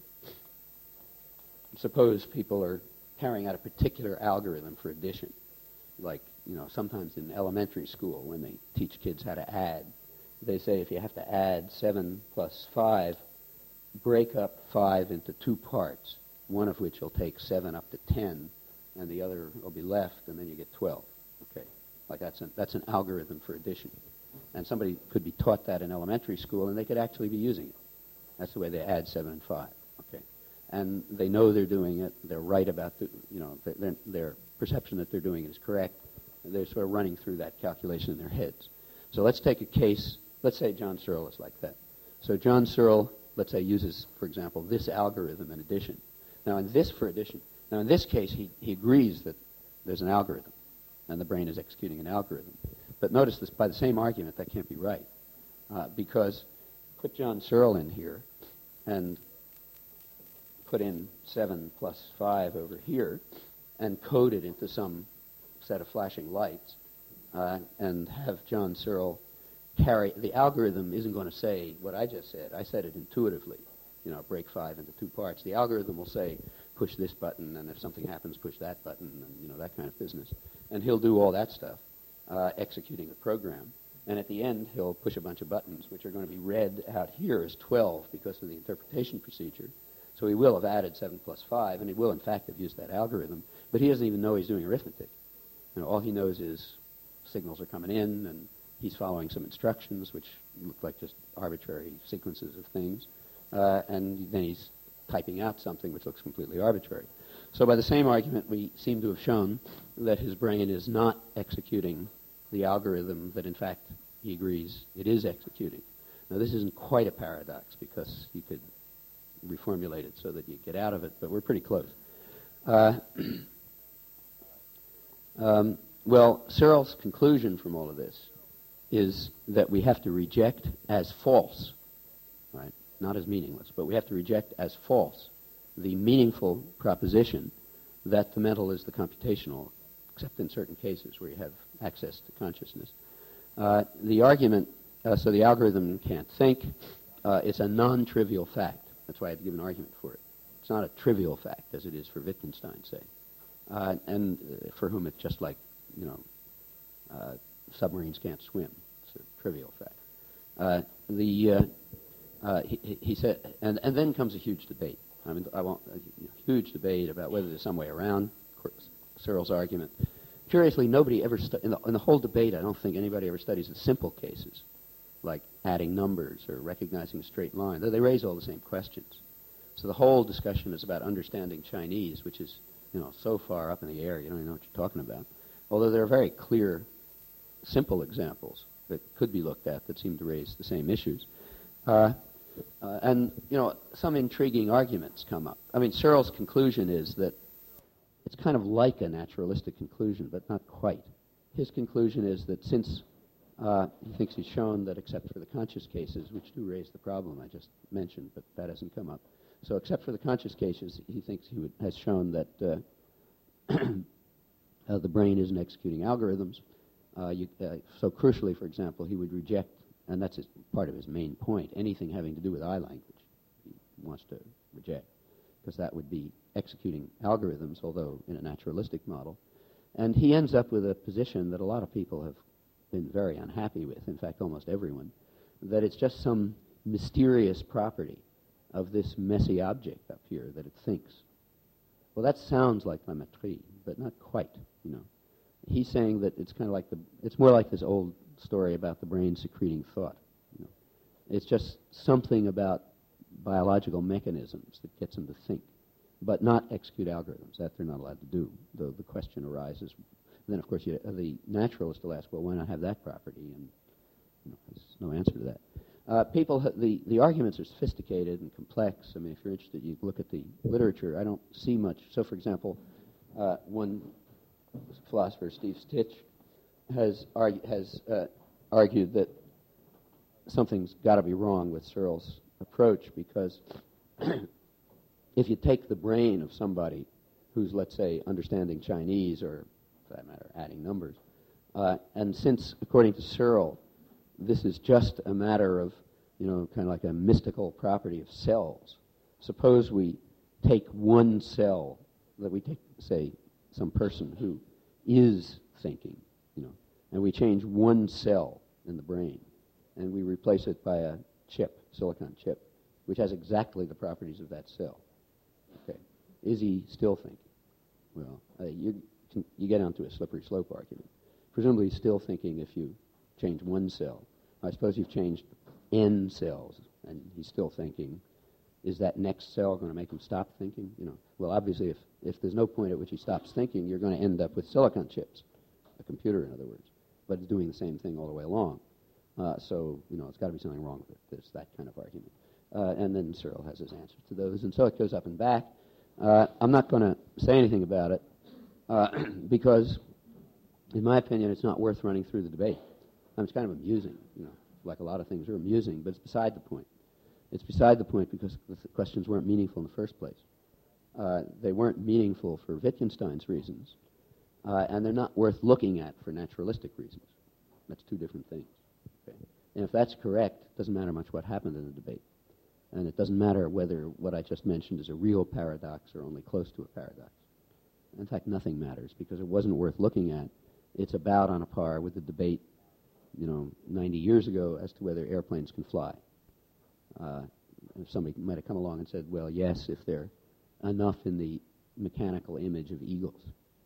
Suppose people are carrying out a particular algorithm for addition, like, you know, sometimes in elementary school when they teach kids how to add, they say if you have to add seven plus five, break up five into two parts, one of which will take seven up to ten, and the other will be left, and then you get twelve. Okay, like that's an, that's an algorithm for addition. And somebody could be taught that in elementary school, and they could actually be using it. That's the way they add seven and five. Okay, and they know they're doing it. They're right about the, you know, their, their perception that they're doing it is correct. And they're sort of running through that calculation in their heads. So let's take a case. Let's say John Searle is like that. So John Searle, let's say, uses, for example, this algorithm in addition. Now, in this for addition, now in this case, he, he agrees that there's an algorithm, and the brain is executing an algorithm. But notice this, by the same argument, that can't be right, uh, because put John Searle in here, and put in seven plus five over here, and code it into some set of flashing lights, uh, and have John Searle carry, the algorithm isn't going to say what I just said. I said it intuitively, you know, break five into two parts. The algorithm will say, push this button, and if something happens, push that button, and, you know, that kind of business. And he'll do all that stuff, uh, executing the program. And at the end, he'll push a bunch of buttons, which are going to be read out here as twelve because of the interpretation procedure. So he will have added seven plus five, and he will, in fact, have used that algorithm. But he doesn't even know he's doing arithmetic. You know, all he knows is signals are coming in, and he's following some instructions, which look like just arbitrary sequences of things. Uh, and then he's typing out something which looks completely arbitrary. So by the same argument, we seem to have shown that his brain is not executing the algorithm that, in fact, he agrees it is executing. Now, this isn't quite a paradox, because you could reformulate it so that you get out of it, but we're pretty close. Uh, um, well, Searle's conclusion from all of this is that we have to reject as false, right? Not as meaningless, but we have to reject as false the meaningful proposition that the mental is the computational, except in certain cases where you have access to consciousness. Uh, the argument, uh, so the algorithm can't think. Uh, it's a non-trivial fact. That's why I had to give an argument for it. It's not a trivial fact, as it is for Wittgenstein, say, uh, and uh, for whom it's just like, you know, uh, submarines can't swim. It's a trivial fact. Uh, the uh, uh, he, he said, and, and then comes a huge debate. I mean, I want a huge debate about whether there's some way around Searle's argument. Curiously, nobody ever stu- in, the, in the whole debate. I don't think anybody ever studies the simple cases, like adding numbers or recognizing a straight line. Though they raise all the same questions. So the whole discussion is about understanding Chinese, which is, you know, so far up in the air you don't even know what you're talking about. Although there are very clear, simple examples that could be looked at that seem to raise the same issues. Uh, uh, and, you know, some intriguing arguments come up. I mean, Searle's conclusion is that it's kind of like a naturalistic conclusion, but not quite. His conclusion is that since uh, he thinks he's shown that except for the conscious cases, which do raise the problem I just mentioned, but that hasn't come up. So except for the conscious cases, he thinks he would, has shown that uh, uh, the brain isn't executing algorithms. Uh, you, uh, so crucially, for example, he would reject, and that's his, part of his main point, anything having to do with I language he wants to reject, because that would be executing algorithms, although in a naturalistic model. And he ends up with a position that a lot of people have been very unhappy with, in fact, almost everyone, that it's just some mysterious property of this messy object up here that it thinks. Well, that sounds like la maîtrise, but not quite, you know. He's saying that it's kind of like the, it's more like this old story about the brain secreting thought. You know. It's just something about biological mechanisms that gets them to think, but not execute algorithms. That they're not allowed to do. Though the question arises, then of course you, uh, the naturalist will ask, well, why not have that property? And you know, there's no answer to that. Uh, people, ha- the, the arguments are sophisticated and complex. I mean, if you're interested, you look at the literature. I don't see much. So, for example, uh, one philosopher, Steve Stitch, has, argu- has uh, argued that something's got to be wrong with Searle's approach, because if you take the brain of somebody who's, let's say, understanding Chinese, or for that matter, adding numbers, uh, and since, according to Searle, this is just a matter of, you know, kind of like a mystical property of cells. Suppose we take one cell, that we take, say, some person who is thinking, you know, and we change one cell in the brain, and we replace it by a chip, silicon chip, which has exactly the properties of that cell. Okay, is he still thinking? Well, uh, you you get onto a slippery slope argument. Presumably, he's still thinking if you change one cell. I suppose you've changed n cells, and he's still thinking. Is that next cell going to make him stop thinking? You know, well, obviously, if, if there's no point at which he stops thinking, you're going to end up with silicon chips, a computer, in other words. But it's doing the same thing all the way along. Uh, so, you know, it's got to be something wrong with it. There's that kind of argument. Uh, and then Searle has his answers to those. And so it goes up and back. Uh, I'm not going to say anything about it uh, because, in my opinion, it's not worth running through the debate. I mean, it's kind of amusing, you know, like a lot of things are amusing, but it's beside the point. It's beside the point because the questions weren't meaningful in the first place. Uh, they weren't meaningful for Wittgenstein's reasons, uh, and they're not worth looking at for naturalistic reasons. That's two different things. Okay? And if that's correct, it doesn't matter much what happened in the debate. And it doesn't matter whether what I just mentioned is a real paradox or only close to a paradox. In fact, nothing matters because it wasn't worth looking at. It's about on a par with the debate, you know, ninety years ago as to whether airplanes can fly. Uh, if somebody might have come along and said, well, yes, if they're enough in the mechanical image of eagles,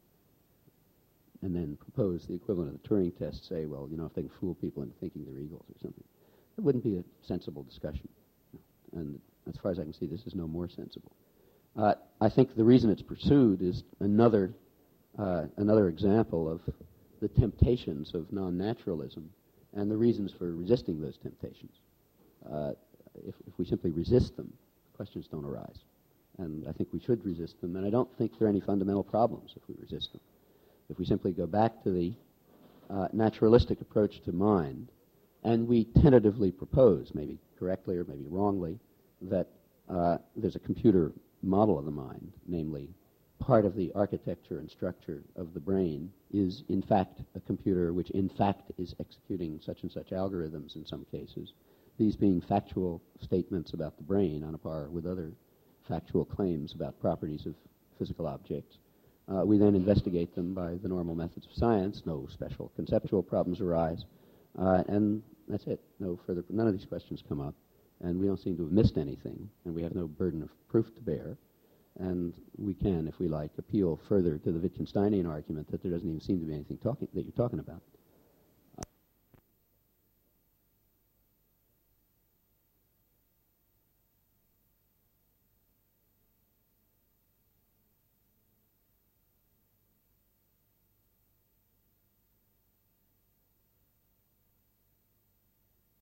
and then propose the equivalent of the Turing test, say, well, you know, if they can fool people into thinking they're eagles or something. It wouldn't be a sensible discussion. And as far as I can see, this is no more sensible. Uh, I think the reason it's pursued is another uh, another example of the temptations of non-naturalism and the reasons for resisting those temptations. Uh, if, if we simply resist them, questions don't arise. And I think we should resist them, and I don't think there are any fundamental problems if we resist them. If we simply go back to the uh, naturalistic approach to mind, and we tentatively propose, maybe correctly or maybe wrongly, that uh, there's a computer model of the mind, namely part of the architecture and structure of the brain is in fact a computer which in fact is executing such and such algorithms in some cases, these being factual statements about the brain on a par with other factual claims about properties of physical objects. Uh, we then investigate them by the normal methods of science. No special conceptual problems arise. Uh, and that's it. No further, none of these questions come up. And we don't seem to have missed anything. And we have no burden of proof to bear. And we can, if we like, appeal further to the Wittgensteinian argument that there doesn't even seem to be anything talking, that you're talking about.